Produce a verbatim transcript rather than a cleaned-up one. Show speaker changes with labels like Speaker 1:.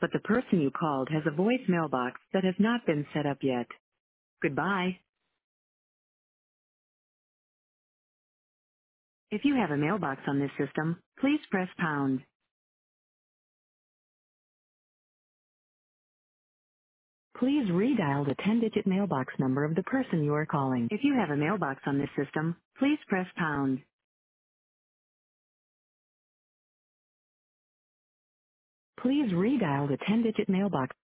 Speaker 1: but the person you called has a voice mailbox that has not been set up yet. Goodbye. If you have a mailbox on this system, please press pound. Please redial the ten-digit mailbox number of the person you are calling. If you have a mailbox on this system, please press pound. Please redial the ten-digit mailbox